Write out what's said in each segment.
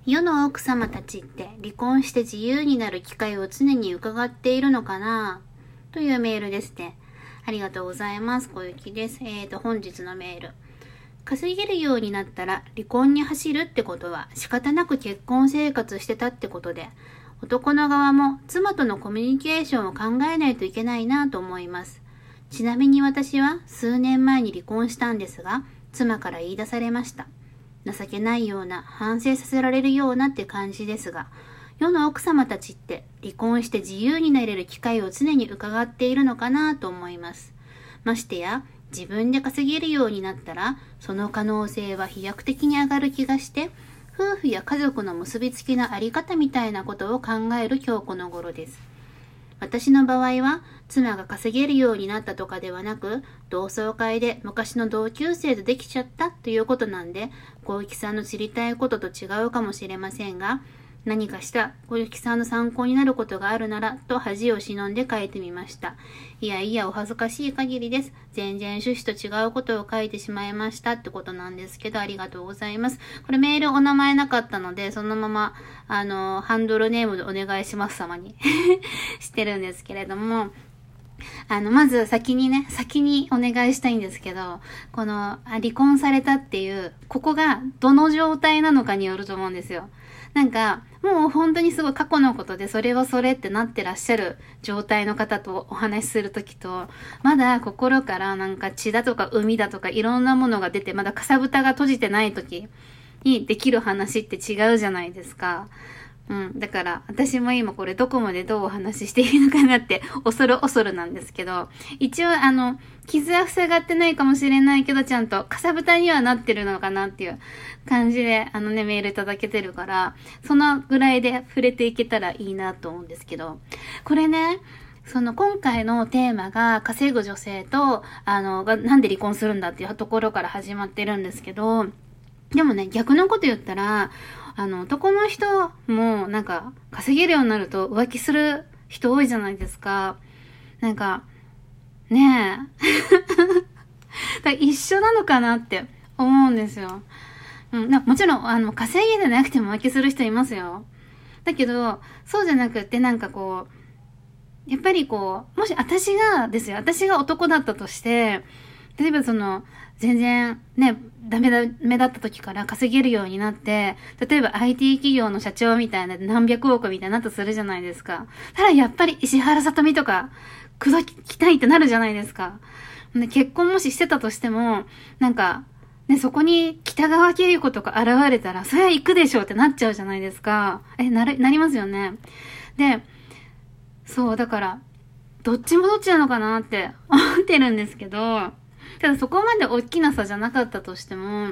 世の奥様たちって離婚して自由になる機会を常に伺っているのかなというメールですね。ありがとうございます。小雪です。本日のメール。稼げるようになったら離婚に走るってことは仕方なく結婚生活してたってことで、男の側も妻とのコミュニケーションを考えないといけないなと思います。ちなみに私は数年前に離婚したんですが、妻から言い出されました。情けないような、反省させられるようなって感じですが、世の奥様たちって離婚して自由になれる機会を常に伺っているのかなと思います。ましてや、自分で稼げるようになったら、その可能性は飛躍的に上がる気がして、夫婦や家族の結びつきのあり方みたいなことを考える今日この頃です。私の場合は、妻が稼げるようになったとかではなく、同窓会で昔の同級生とできちゃったということなんで、小雪さんの知りたいことと違うかもしれませんが、何かした小雪さんの参考になることがあるならと恥を忍んで書いてみました。いやいやお恥ずかしい限りです。全然趣旨と違うことを書いてしまいましたってことなんですけど、ありがとうございます。これメールお名前なかったので、そのままハンドルネームでお願いします様にしてるんですけれども、まず先にお願いしたいんですけど、この離婚されたっていう、ここがどの状態なのかによると思うんですよ。なんか、もう本当にすごい過去のことで、それはそれってなってらっしゃる状態の方とお話しするときと、まだ心からなんか血だとか海だとかいろんなものが出て、まだかさぶたが閉じてないときにできる話って違うじゃないですか。だから私も今これどこまでどうお話ししているのかなって恐るなんですけど、一応傷は塞がってないかもしれないけど、ちゃんとかさぶたにはなってるのかなっていう感じでメールいただけてるから、そのぐらいで触れていけたらいいなと思うんですけど、これね、今回のテーマが稼ぐ女性とがなんで離婚するんだっていうところから始まってるんですけど、でもね、逆のこと言ったら、男の人もなんか稼げるようになると浮気する人多いじゃないですか。なんか、ねえ。一緒なのかなって思うんですよ。もちろん、稼ぎでなくても浮気する人いますよ。だけど、そうじゃなくってなんかこう、やっぱりこう、もし私が男だったとして、例えば全然ね、ダメだった時から稼げるようになって、例えば IT 企業の社長みたいな何百億みたいなとするじゃないですか。ただやっぱり石原さとみとか、口説きたいってなるじゃないですか。結婚もししてたとしても、なんか、ね、そこに北川景子とか現れたら、そりゃ行くでしょうってなっちゃうじゃないですか。なりますよね。で、そう、だから、どっちもどっちなのかなって思ってるんですけど、ただそこまで大きな差じゃなかったとしても、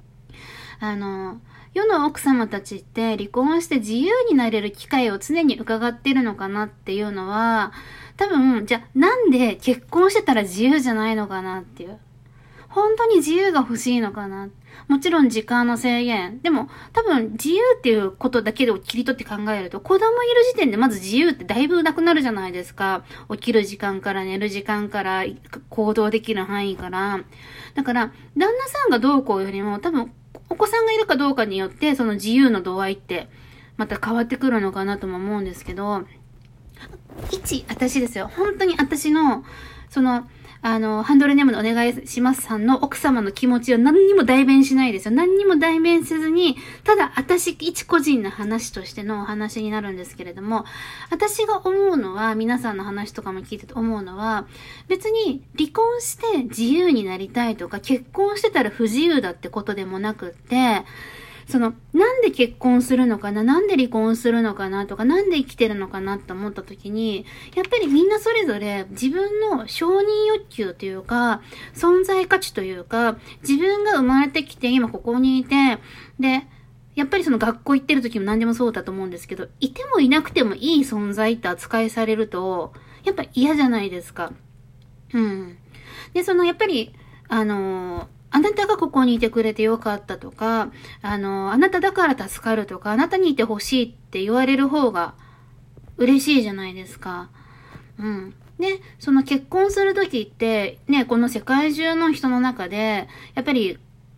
世の奥様たちって離婚して自由になれる機会を常に伺ってるのかなっていうのは、多分、じゃあなんで結婚してたら自由じゃないのかなっていう。本当に自由が欲しいのかな。もちろん時間の制限。でも、多分自由っていうことだけで切り取って考えると、子供いる時点でまず自由ってだいぶなくなるじゃないですか。起きる時間から寝る時間から行動できる範囲から。だから、旦那さんがどうこうよりも、多分、お子さんがいるかどうかによって、その自由の度合いって、また変わってくるのかなとも思うんですけど、私ですよ。本当に私の、ハンドルネームでお願いしますさんの奥様の気持ちを何にも代弁しないですよ。何にも代弁せずに、ただ私一個人の話としてのお話になるんですけれども、私が思うのは、皆さんの話とかも聞いてて思うのは、別に離婚して自由になりたいとか、結婚してたら不自由だってことでもなくって、なんで結婚するのかな、なんで離婚するのかなとか、なんで生きてるのかなって思った時に、やっぱりみんなそれぞれ自分の承認欲求というか、存在価値というか、自分が生まれてきて今ここにいて、で、やっぱり学校行ってる時も何でもそうだと思うんですけど、いてもいなくてもいい存在って扱いされると、やっぱ嫌じゃないですか。で、やっぱり、あなたがここにいてくれてよかったとか、あなただから助かるとか、あなたにいてほしいって言われる方が嬉しいじゃないですか。で、結婚するときって、ね、この世界中の人の中で、やっぱり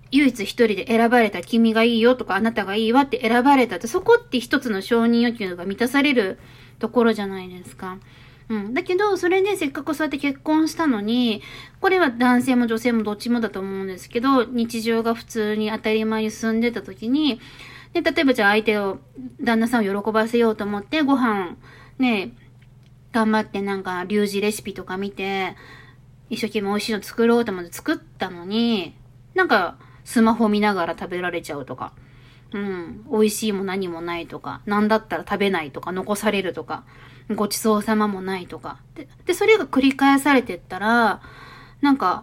唯一一人で選ばれた君がいいよとかあなたがいいわって選ばれたって、そこって一つの承認欲求が満たされるところじゃないですか。だけど、それでせっかくそうやって結婚したのに、これは男性も女性もどっちもだと思うんですけど、日常が普通に当たり前に進んでた時に、で、例えばじゃあ相手を、旦那さんを喜ばせようと思ってご飯、ね、頑張ってなんか、リュウジレシピとか見て、一生懸命美味しいの作ろうと思って作ったのに、なんか、スマホ見ながら食べられちゃうとか、美味しいも何もないとか、なんだったら食べないとか、残されるとか、ごちそうさまもないとか。で、それが繰り返されてったら、なんか、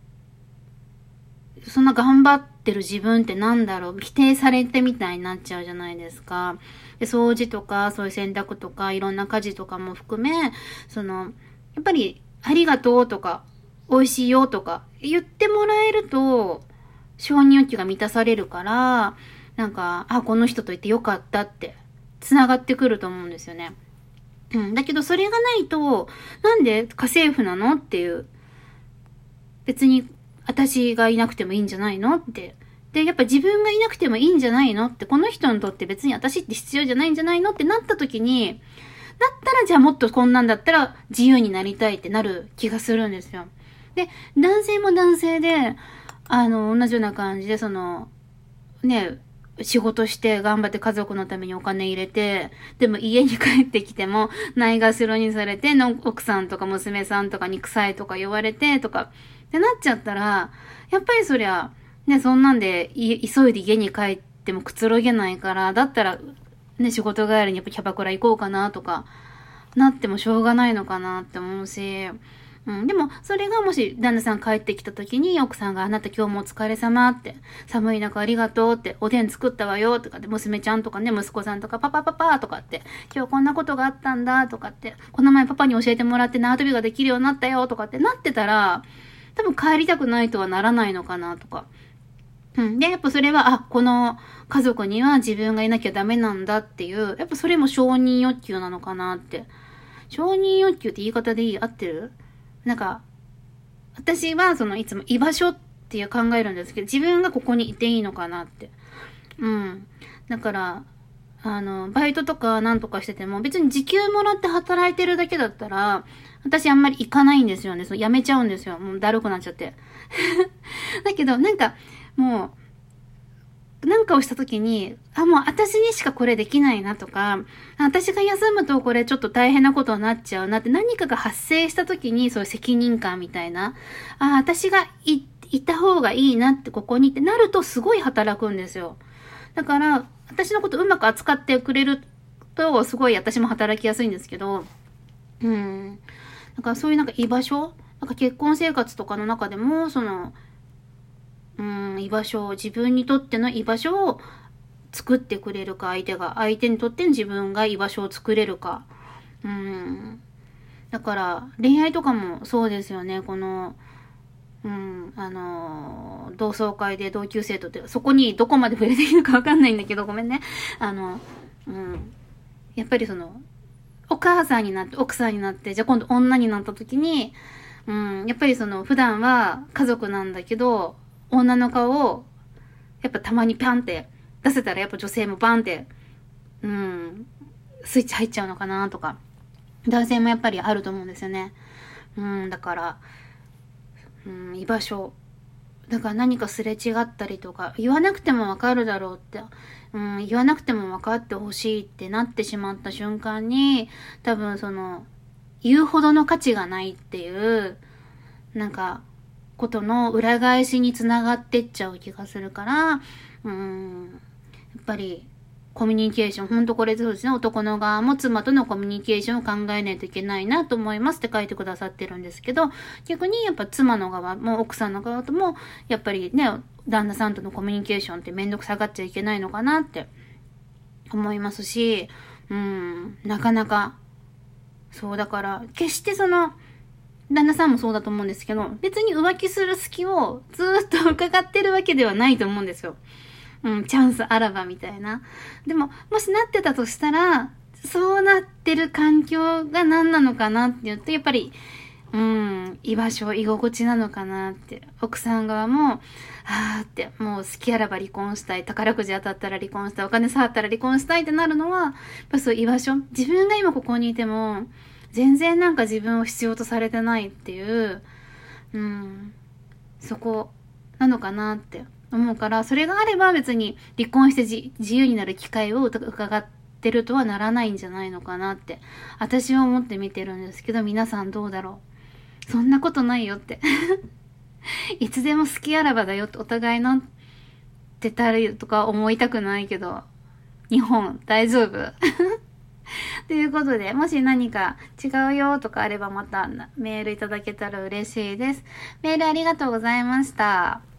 そんな頑張ってる自分ってなんだろう、否定されてみたいになっちゃうじゃないですか。で、掃除とか、そういう洗濯とか、いろんな家事とかも含め、やっぱり、ありがとうとか、美味しいよとか、言ってもらえると、承認欲求が満たされるから、なんか、この人といてよかったって、繋がってくると思うんですよね。だけどそれがないと、なんで家政婦なのっていう。別に私がいなくてもいいんじゃないのって。で、やっぱ自分がいなくてもいいんじゃないのって、この人にとって別に私って必要じゃないんじゃないのってなった時に、だったらじゃあもっとこんなんだったら自由になりたいってなる気がするんですよ。で、男性も男性で、同じような感じで、仕事して頑張って家族のためにお金入れて、でも家に帰ってきてもないがしろにされて、奥さんとか娘さんとかに臭いとか言われてとか、ってなっちゃったら、やっぱりそりゃ、ね、そんなんで急いで家に帰ってもくつろげないから、だったら、ね、仕事帰りにやっぱキャバクラ行こうかなとか、なってもしょうがないのかなって思うし、でも、それがもし、旦那さん帰ってきた時に、奥さんがあなた今日もお疲れ様って、寒い中ありがとうって、おでん作ったわよとかって、娘ちゃんとかね、息子さんとか、パパパパとかって、今日こんなことがあったんだとかって、この前パパに教えてもらって縄跳びができるようになったよとかってなってたら、多分帰りたくないとはならないのかなとか。で、やっぱそれは、この家族には自分がいなきゃダメなんだっていう、やっぱそれも承認欲求なのかなって。承認欲求って言い方でいい？合ってる？なんか、私はいつも居場所っていう考えるんですけど、自分がここにいていいのかなって。だから、バイトとかなんとかしてても、別に時給もらって働いてるだけだったら、私あんまり行かないんですよね。辞めちゃうんですよ。もうだるくなっちゃって。だけど、なんか、もう、なんかをしたときに、もう私にしかこれできないなとか、私が休むとこれちょっと大変なことになっちゃうなって何かが発生したときにそういう責任感みたいな、私がいた方がいいなってここにってなるとすごい働くんですよ。だから、私のことうまく扱ってくれるとすごい私も働きやすいんですけど、だからそういうなんか居場所、なんか結婚生活とかの中でも、居場所を、自分にとっての居場所を作ってくれるか、相手にとって自分が居場所を作れるか。だから、恋愛とかもそうですよね。同窓会で同級生とって、そこにどこまで触れていいのかわかんないんだけど、ごめんね。やっぱりお母さんになって、奥さんになって、じゃあ今度女になった時に、やっぱり普段は家族なんだけど、女の顔を、やっぱたまにパンって出せたらやっぱ女性もバンって、スイッチ入っちゃうのかなとか、男性もやっぱりあると思うんですよね。だから、居場所。だから何かすれ違ったりとか、言わなくてもわかるだろうって、言わなくても分かってほしいってなってしまった瞬間に、多分言うほどの価値がないっていう、なんか、ことの裏返しにつながってっちゃう気がするから、やっぱり、コミュニケーション、ほんとこれそうですね、男の側も妻とのコミュニケーションを考えないといけないなと思いますって書いてくださってるんですけど、逆にやっぱ妻の側も奥さんの側とも、やっぱりね、旦那さんとのコミュニケーションってめんどくさがっちゃいけないのかなって思いますし、なかなか、そうだから、決して旦那さんもそうだと思うんですけど、別に浮気する隙をずーっと伺ってるわけではないと思うんですよ。チャンスあらばみたいな。でも、もしなってたとしたら、そうなってる環境が何なのかなって言うと、やっぱり、 居場所、居心地なのかなって。奥さん側も、って、もう好きあらば離婚したい。宝くじ当たったら離婚したい。お金触ったら離婚したいってなるのは、やっぱそう居場所。自分が今ここにいても、全然なんか自分を必要とされてないっていう、そこなのかなって思うから、それがあれば別に離婚して自由になる機会を伺ってるとはならないんじゃないのかなって、私は思って見てるんですけど、皆さんどうだろう。そんなことないよって。いつでも好きあらばだよって、お互いのってたりとか思いたくないけど、日本大丈夫ということで、もし何か違うよとかあればまたメールいただけたら嬉しいです。メールありがとうございました。